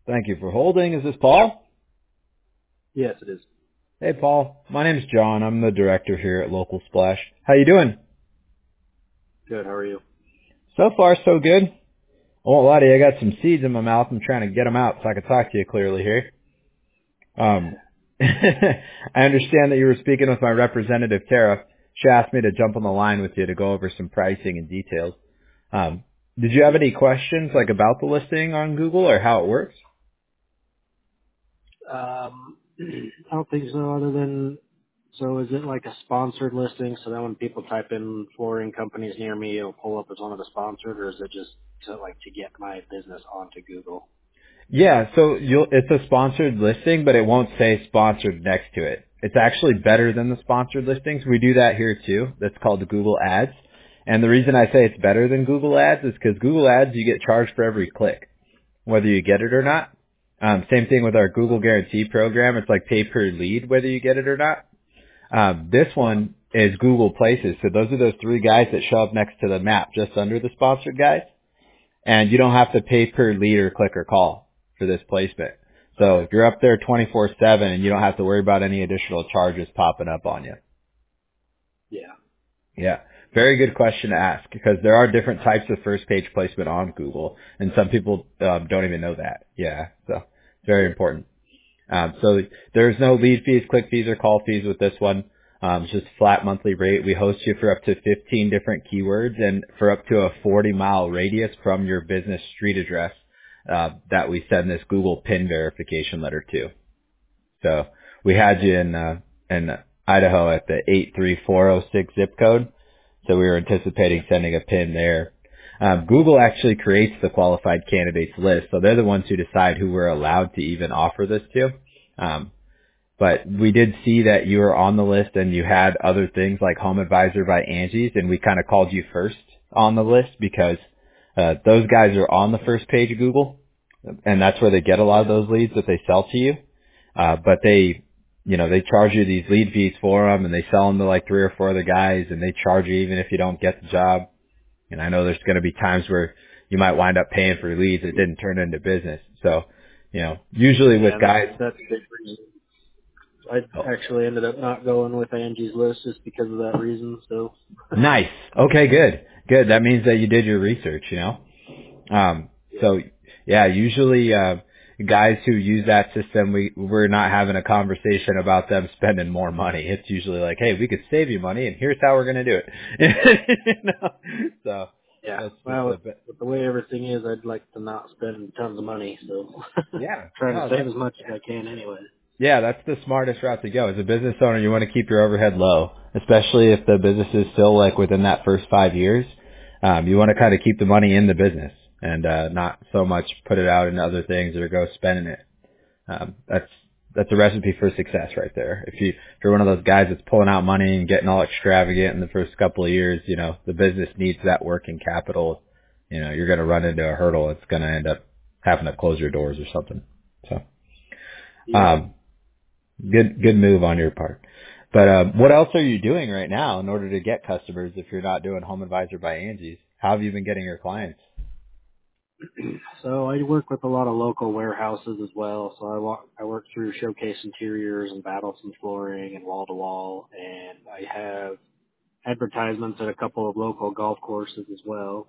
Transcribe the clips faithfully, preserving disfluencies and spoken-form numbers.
Thank you for holding. Is this Paul? Yes, it is. Hey, Paul. My name's John. I'm the director here at Local Splash. How you doing? Good. How are you? So far, so good. I won't lie to you. I got some seeds in my mouth. I'm trying to get them out so I can talk to you clearly here. Um, I understand that you were speaking with my representative, Tara. She asked me to jump on the line with you to go over some pricing and details. Um, did you have any questions, like about the listing on Google or how it works? Um, I don't think so. Other than, so is it like a sponsored listing? So then when people type in flooring companies near me, it'll pull up as one of the sponsored, or is it just to like to get my business onto Google? Yeah, so you'll, it's a sponsored listing, but it won't say sponsored next to it. It's actually better than the sponsored listings. We do that here too. That's called the Google Ads. And the reason I say it's better than Google Ads is because Google Ads, you get charged for every click, whether you get it or not. Um, same thing with our Google Guarantee program. It's like pay per lead, whether you get it or not. Um, this one is Google Places. So those are those three guys that show up next to the map just under the sponsored guys. And you don't have to pay per lead or click or call for this placement. So if you're up there twenty-four seven and you don't have to worry about any additional charges popping up on you. Yeah. Yeah. Very good question to ask because there are different types of first page placement on Google and some people um, don't even know that. Yeah. So very important. Um, so there's no lead fees, click fees, or call fees with this one. Um, it's just flat monthly rate. We host you for up to fifteen different keywords and for up to a forty mile radius from your business street address uh, that we send this Google PIN verification letter to. So we had you in uh, in Idaho at the eight three four oh six zip code. So we were anticipating sending a PIN there. Um, Google actually creates the qualified candidates list, so they're the ones who decide who we're allowed to even offer this to. Um, but we did see that you were on the list and you had other things like Home Advisor by Angie's, and we kind of called you first on the list because uh, those guys are on the first page of Google, and that's where they get a lot of those leads that they sell to you. Uh, but they, you know, they charge you these lead fees for them, and they sell them to like three or four other guys, and they charge you even if you don't get the job. And I know there's going to be times where you might wind up paying for leads that didn't turn into business. So, you know, usually with Yeah, that's guys, that's a big reason. I oh, actually ended up not going with Angie's List just because of that reason. So. nice. Okay, good. Good. That means that you did your research, you know? Um, Yeah. so yeah, usually, uh, guys who use that system, we, we're not having a conversation about them spending more money. It's usually like, hey, we could save you money and here's how we're going to do it. you know? So Yeah. that's just Well, a with, bit, with the way everything is, I'd like to not spend tons of money, so yeah. trying to No, save that, as much as I can anyway. Yeah, that's the smartest route to go. As a business owner, you want to keep your overhead low, especially if the business is still like within that first five years. Um, you want to kind of keep the money in the business and uh, not so much put it out into other things or go spending it. Um, that's that's a recipe for success right there. If you if you're one of those guys that's pulling out money and getting all extravagant in the first couple of years, you know the business needs that working capital. You know you're going to run into a hurdle. It's going to end up having to close your doors or something. So. Yep. Um, Good, good move on your part. But um, what else are you doing right now in order to get customers if you're not doing Home Advisor by Angie's? How have you been getting your clients? So I work with a lot of local warehouses as well. So I walk, I work through Showcase Interiors and Battlesome Flooring and Wall to Wall, and I have advertisements at a couple of local golf courses as well,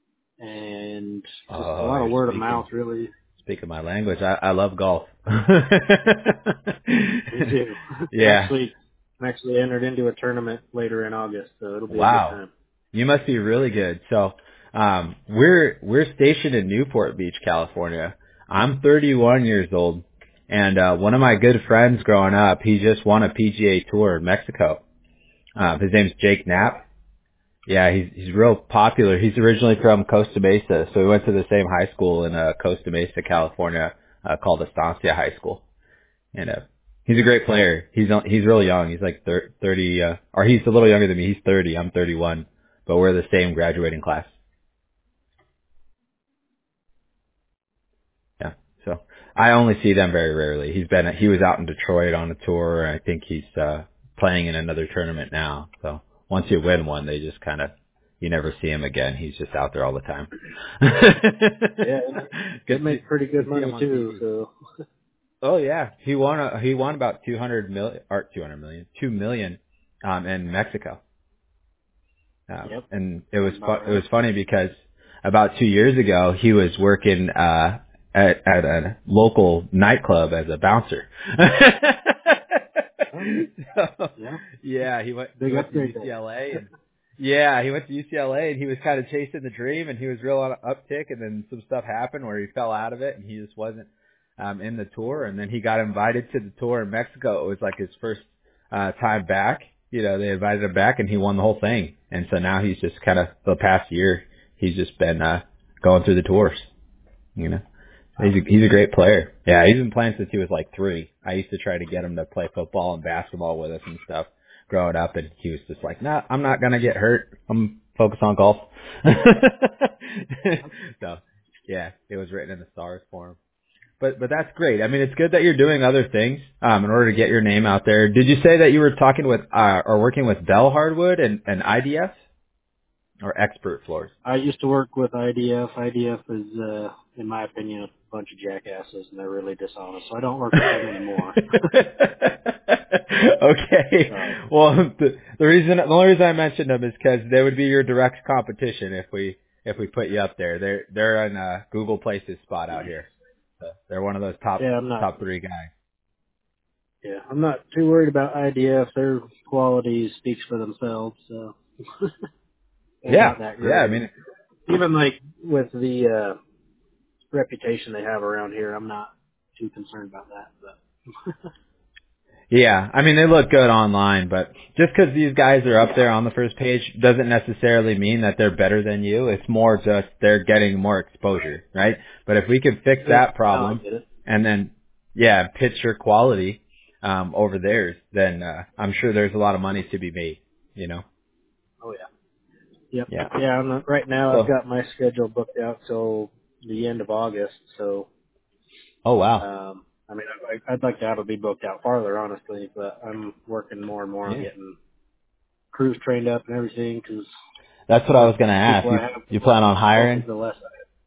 and just a Oh, lot of you're word of speaking mouth, really. speaking my language. I, I love golf. Me too. I'm yeah. actually, I'm actually entered into a tournament later in August, so it'll be a good Wow. time. You must be really good. So, um, we're we're stationed in Newport Beach, California. I'm thirty-one years old, and uh, one of my good friends growing up, he just won a P G A Tour in Mexico. Um, his name's Jake Knapp. Yeah, he's he's real popular. He's originally from Costa Mesa, so we went to the same high school in uh, Costa Mesa, California, uh, called Estancia High School. And uh, he's a great player. He's on- he's real young. He's like thir- thirty, uh, or he's a little younger than me. He's thirty. I'm thirty-one, but we're the same graduating class. Yeah, so I only see them very rarely. He's been he was out in Detroit on a tour. And I think he's uh, playing in another tournament now. So once you win one, they just kind of you never see him again. He's just out there all the time. Yeah, they Good to, make pretty good to see him money on too. T V. So Oh yeah, he won. A, he won about two hundred million, or two hundred million, two million, um, in Mexico. Um, yep, and it was sounds fu- about it was right. funny because about two years ago he was working uh, at at a local nightclub as a bouncer. Oh, So, yeah, yeah, he went he big went to upgrade there. U C L A and yeah, he went to U C L A and he was kind of chasing the dream and he was real on an uptick and then some stuff happened where he fell out of it and he just wasn't um, in the tour and then he got invited to the tour in Mexico. It was like his first uh, time back. You know, they invited him back and he won the whole thing. And so now he's just kind of the past year he's just been uh, going through the tours. You know. He's a, he's a great player. Yeah, he's been playing since he was like three. I used to try to get him to play football and basketball with us and stuff growing up, and he was just like, "No, nah, I'm not gonna get hurt. I'm focused on golf." So, yeah, it was written in the stars for him. But but that's great. I mean, it's good that you're doing other things um, in order to get your name out there. Did you say that you were talking with uh, or working with Bell Hardwood and, and I D F or Expert Floors? I used to work with I D F. I D F is, uh, in my opinion, a bunch of jackasses, and they're really dishonest. So I don't work with them anymore. Okay. So Well, the, the reason, the only reason I mentioned them is because they would be your direct competition if we if we put you up there. They're they're in uh, Google Places spot out here. So they're one of those top yeah, I'm not. top three guys. Yeah, I'm not too worried about I D F. Their quality speaks for themselves. So they're Yeah, not that yeah. I great. mean, Even like with the uh, reputation they have around here, I'm not too concerned about that. But yeah. I mean, they look good online, but just because these guys are up there on the first page doesn't necessarily mean that they're better than you. It's more just they're getting more exposure, right? But if we could fix yeah, that no, I problem get it. and then, yeah, pitch your quality um, over theirs, then uh, I'm sure there's a lot of money to be made. You know? Oh yeah. Yep. Yeah. Yeah. I'm not, right now, I've So, got my schedule booked out till the end of August. So, oh wow. um, I mean, I, I'd like to have it be booked out farther, honestly. But I'm working more and more on Yeah. getting crews trained up and everything because That's the what I more was gonna ask. people You I have you plan on involved, hiring? the less.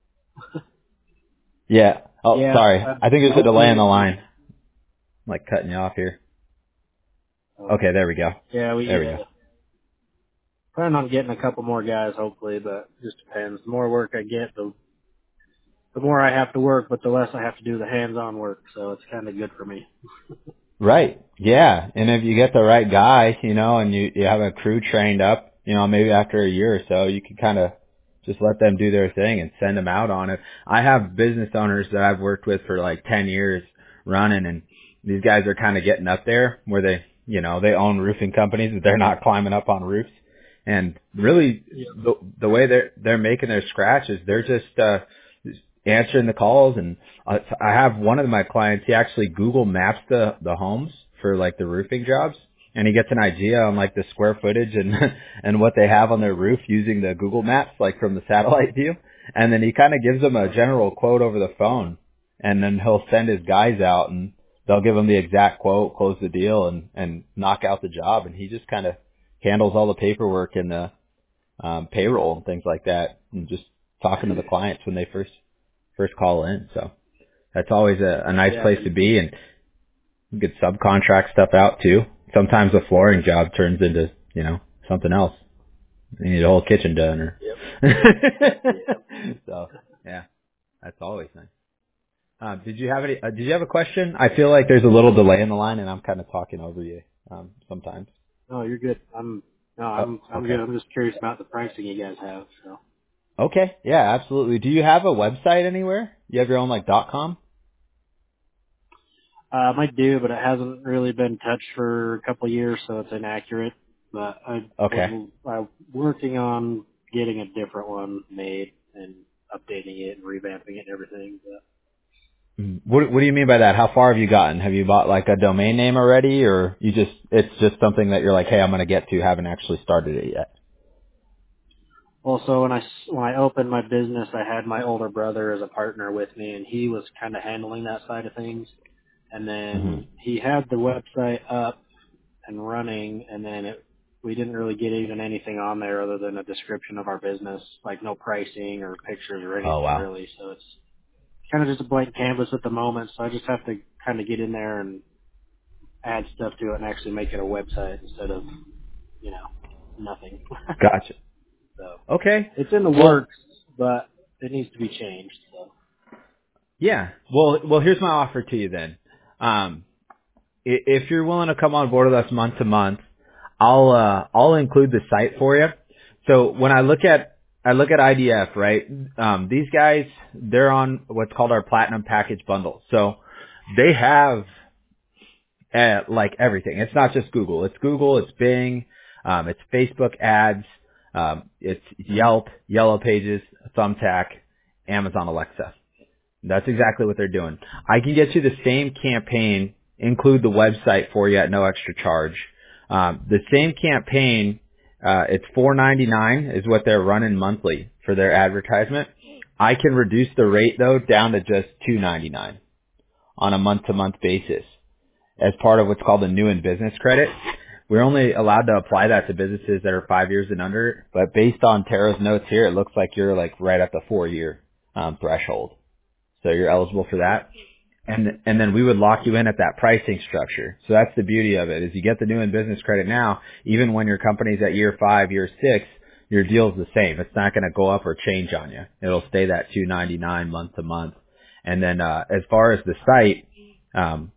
Yeah. Oh, Yeah. sorry. I, I think there's a delay in the hopefully. line. I'm like cutting you off here. Oh, Okay, there we go. yeah, There we we uh, go. plan on getting a couple more guys, hopefully, but just depends. The more work I get, the the more I have to work, but the less I have to do the hands-on work. So it's kind of good for me. Right. Yeah. And if you get the right guy, you know, and you, you have a crew trained up, you know, maybe after a year or so, you can kind of just let them do their thing and send them out on it. I have business owners that I've worked with for like ten years running, and these guys are kind of getting up there where they, you know, they own roofing companies, but they're not climbing up on roofs. And really Yeah. the, the way they're, they're making their scratch is they're just, uh, answering the calls. And uh, I have one of my clients, he actually Google maps the, the homes for like the roofing jobs, and he gets an idea on like the square footage and, and what they have on their roof using the Google maps, like from the satellite view. And then he kind of gives them a general quote over the phone, and then he'll send his guys out and they'll give him the exact quote, close the deal, and, and knock out the job. And he just kind of handles all the paperwork and the um, payroll and things like that, and just talking to the clients when they first first call in. So that's always a, a nice Yeah. place to be, and you could subcontract stuff out too. Sometimes a flooring job turns into, you know, something else. You need a whole kitchen done or Yep. Yep. so yeah, that's always nice. Um, did you have any, uh, did you have a question? I feel like there's a little delay in the line and I'm kind of talking over you, um, sometimes. No, you're good. I'm no, Oh, I'm I'm good. okay. I'm just curious about the pricing you guys have. So Okay. Yeah, absolutely. Do you have a website anywhere? You have your own like dot com? um, I do, but it hasn't really been touched for a couple of years, so it's inaccurate. But I Okay. was I'm working on getting a different one made and updating it and revamping it and everything. But, Mm. What What do you mean by that? How far have you gotten? Have you bought like a domain name already, or you just it's just something that you're like, hey, I'm gonna get to, haven't actually started it yet? also, when I s- when I opened my business, I had my older brother as a partner with me, and he was kind of handling that side of things. And hmm then he had the website up and running, and then it we didn't really get even anything on there other than a description of our business, like no pricing or pictures or anything Oh, wow. really. So it's kind of just a blank canvas at the moment. So I just have to kind of get in there and add stuff to it and actually make it a website instead of, you know, nothing. Gotcha. So Okay. it's in the Well, works, but it needs to be changed. So yeah. Well, well, here's my offer to you then. Um, i- if you're willing to come on board with us month to month, I'll uh, I'll include the site for you. So when I look at I look at I D F, right? Um, these guys, they're on what's called our platinum package bundle. So they have uh, like everything. It's not just Google. It's Google. It's Bing. Um, it's Facebook ads. Um, it's Yelp, Yellow Pages, Thumbtack, Amazon Alexa. That's exactly what they're doing. I can get you the same campaign, include the website for you at no extra charge. Um, the same campaign, uh, it's four ninety-nine is what they're running monthly for their advertisement. I can reduce the rate though down to just two ninety-nine on a month to month basis as part of what's called the new and business credit. We're only allowed to apply that to businesses that are five years and under, but based on Tara's notes here, it looks like you're like right at the four year um, threshold. So you're eligible for that. And and then we would lock you in at that pricing structure. So that's the beauty of it, is you get the new and business credit now, even when your company's at year five, year six, your deal's the same. It's not going to go up or change on you. It'll stay that two ninety-nine month to month. And then uh, as far as the site, um,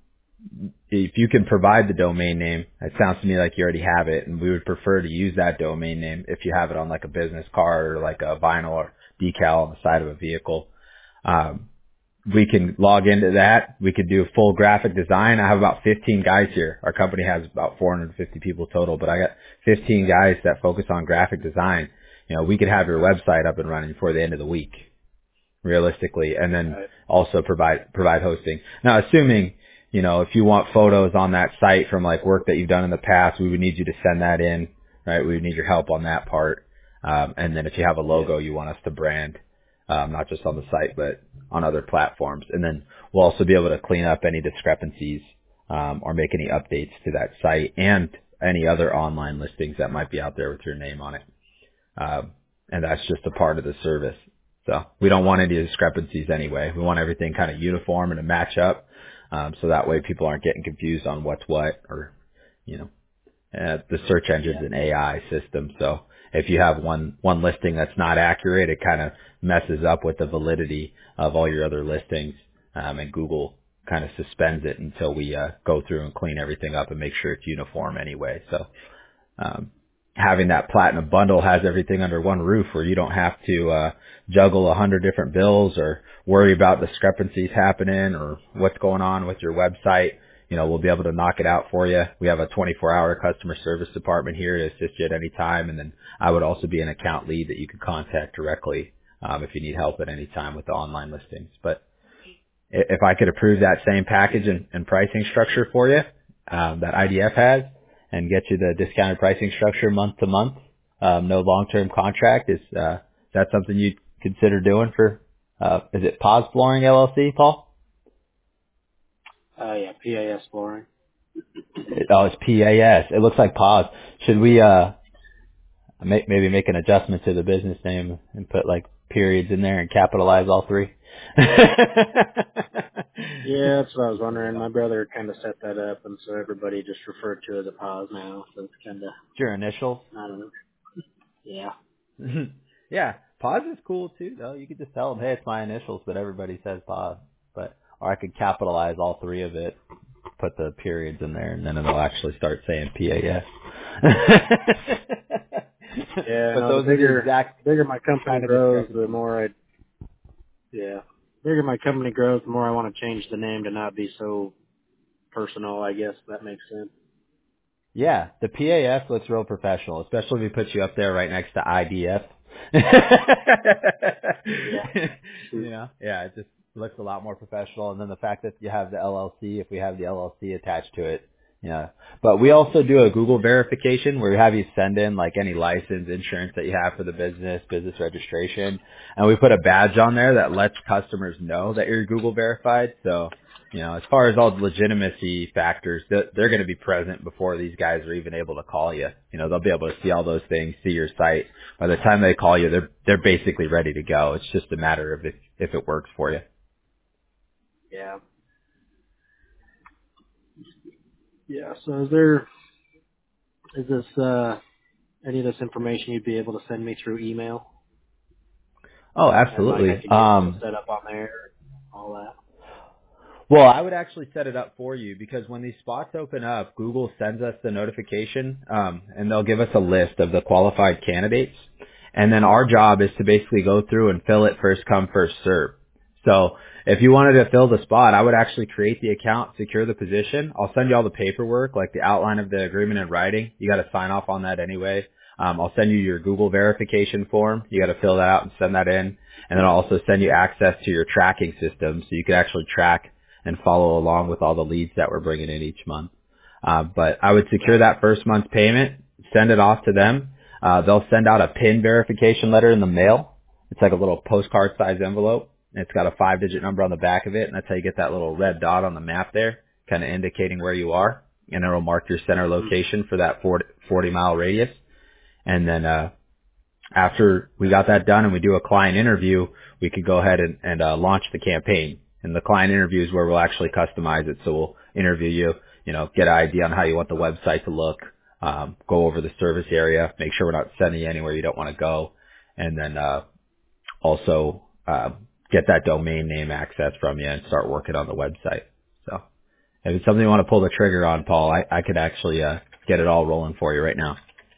if you can provide the domain name, it sounds to me like you already have it, and we would prefer to use that domain name if you have it on like a business card or like a vinyl or decal on the side of a vehicle. Um, we can log into that. We could do full graphic design. I have about fifteen guys here. Our company has about four hundred fifty people total, but I got fifteen guys that focus on graphic design. You know, we could have your website up and running before the end of the week, realistically, and then right. also provide, provide hosting. Now, assuming, you know, if you want photos on that site from like work that you've done in the past, we would need you to send that in, right? We would need your help on that part. Um, and then if you have a logo Yeah. you want us to brand, um, not just on the site, but on other platforms. And then we'll also be able to clean up any discrepancies, um, or make any updates to that site and any other online listings that might be out there with your name on it. Um, and that's just a part of the service. So we don't want any discrepancies anyway. We want everything kind of uniform and to match up. Um, so that way people aren't getting confused on what's what, or, you know, uh, the search engine's Yeah. an A I system. So if you have one, one listing that's not accurate, it kind of messes up with the validity of all your other listings. Um, and Google kind of suspends it until we, uh, go through and clean everything up and make sure it's uniform anyway. So, um, having that platinum bundle has everything under one roof where you don't have to uh juggle a hundred different bills or worry about discrepancies happening or what's going on with your website. You know, we'll be able to knock it out for you. We have a twenty-four hour customer service department here to assist you at any time. And then I would also be an account lead that you could contact directly um, if you need help at any time with the online listings. But i- if I could approve that same package and, and pricing structure for you um, that I D F has, and get you the discounted pricing structure month to month, um, no long-term contract, is uh, is that something you'd consider doing for, uh, is it Paz Flooring L L C, Paul? Uh, yeah, P A S flooring. It, oh, it's P A S. It looks like Paz. Should we uh, make, maybe make an adjustment to the business name and put like periods in there and capitalize all three? Yeah, that's what I was wondering. My brother kind of set that up, and so everybody just referred to it as a pause now. So it's kind of, Your initials? I don't know. Yeah. Yeah, Paz is cool too, though. You could just tell them, hey, it's my initials, but everybody says Paz. But, or I could capitalize all three of it, put the periods in there, and then it'll actually start saying P A S. Yeah, But no, those the are the bigger, exact bigger my company kind of grows, the discrepancies. more I, yeah, bigger my company grows, the more I want to change the name to not be so personal, I guess. That makes sense. Yeah, the P A S looks real professional, especially if we put you up there right next to I D F. Yeah. You Shoot. know, yeah, it just looks a lot more professional. And then the fact that you have the L L C, if we have the L L C attached to it, Yeah. But we also do a Google verification where we have you send in like any license, insurance that you have for the business, business registration. And we put a badge on there that lets customers know that you're Google verified. So, you know, as far as all the legitimacy factors, they're, they're going to be present before these guys are even able to call you. You know, they'll be able to see all those things, see your site. By the time they call you, they're, they're basically ready to go. It's just a matter of if, if it works for you. Yeah. Yeah. So is there, is this, uh, any of this information you'd be able to send me through email? Oh, And like I absolutely. could get it Um, set up on there, all that. Well, I would actually set it up for you because when these spots open up, Google sends us the notification, um, and they'll give us a list of the qualified candidates. And then our job is to basically go through and fill it first come, first serve. So if you wanted to fill the spot, I would actually create the account, secure the position. I'll send you all the paperwork, like the outline of the agreement in writing. You got to sign off on that anyway. Um, I'll send you your Google verification form. You got to fill that out and send that in. And then I'll also send you access to your tracking system so you can actually track and follow along with all the leads that we're bringing in each month. Uh, but I would secure that first month's payment, send it off to them. Uh, they'll send out a PIN verification letter in the mail. It's like a little postcard size envelope. And it's got a five digit number on the back of it. And that's how you get that little red dot on the map there, kind of indicating where you are. And it'll mark your center location for that forty mile radius. And then, uh, after we got that done and we do a client interview, we could go ahead and, and uh, launch the campaign. And the client interview is where we'll actually customize it. So we'll interview you, you know, get an idea on how you want the website to look, um, go over the service area, make sure we're not sending you anywhere you don't want to go, and then uh, also uh, get that domain name access from you and start working on the website. So if it's something you want to pull the trigger on, Paul, I, I could actually uh, get it all rolling for you right now.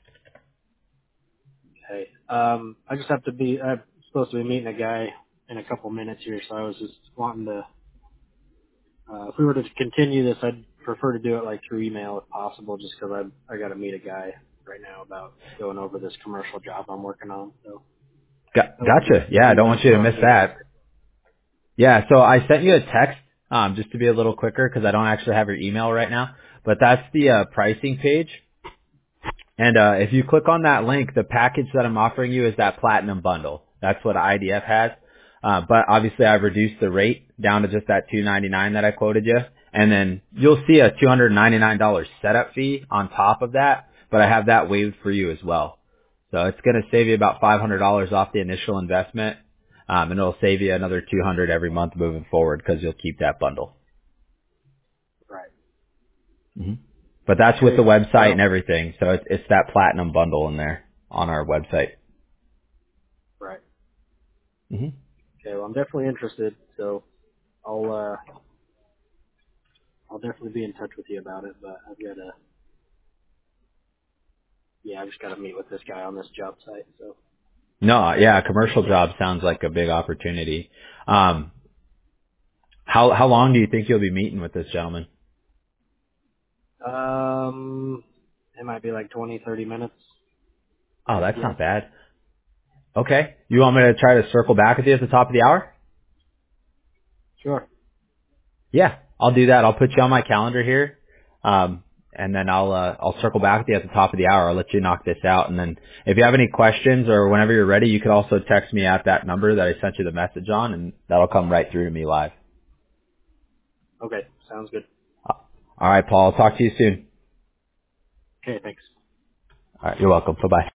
Okay. Um, I just have to be, I'm supposed to be meeting a guy in a couple minutes here, so I was just wanting to, uh, if we were to continue this, I'd prefer to do it like through email if possible, just because I I got to meet a guy right now about going over this commercial job I'm working on. So Got, I wanted to gotcha. Yeah, I do don't that want you to before I miss meet him. that. Yeah, so I sent you a text um, just to be a little quicker because I don't actually have your email right now. But that's the uh, pricing page. And uh, if you click on that link, the package that I'm offering you is that platinum bundle. That's what I D F has. Uh, but obviously, I've reduced the rate down to just that two ninety-nine that I quoted you. And then you'll see a two hundred ninety-nine dollars setup fee on top of that. But I have that waived for you as well. So it's going to save you about five hundred dollars off the initial investment. Um, and it'll save you another two hundred dollars every month moving forward because you'll keep that bundle. Right. hmm But that's with the Okay. website and Well, everything. So it's, it's that platinum bundle in there on our website. right. hmm Okay. Well, I'm definitely interested, so I'll, uh, I'll definitely be in touch with you about it, but I've got to, yeah, I just got to meet with this guy on this job site, so. No, yeah, a commercial job sounds like a big opportunity. Um, how how long do you think you'll be meeting with this gentleman? Um, it might be like twenty, thirty minutes. Oh, Best that's guess. not bad. Okay, you want me to try to circle back with you at the top of the hour? Sure. Yeah, I'll do that. I'll put you on my calendar here, um, and then I'll uh, I'll circle back with you at the top of the hour. I'll let you knock this out, and then if you have any questions or whenever you're ready, you could also text me at that number that I sent you the message on, and that'll come right through to me live. Okay. Sounds good. All right, Paul. I'll talk to you soon. Okay. Thanks. All right, you're welcome. Bye bye.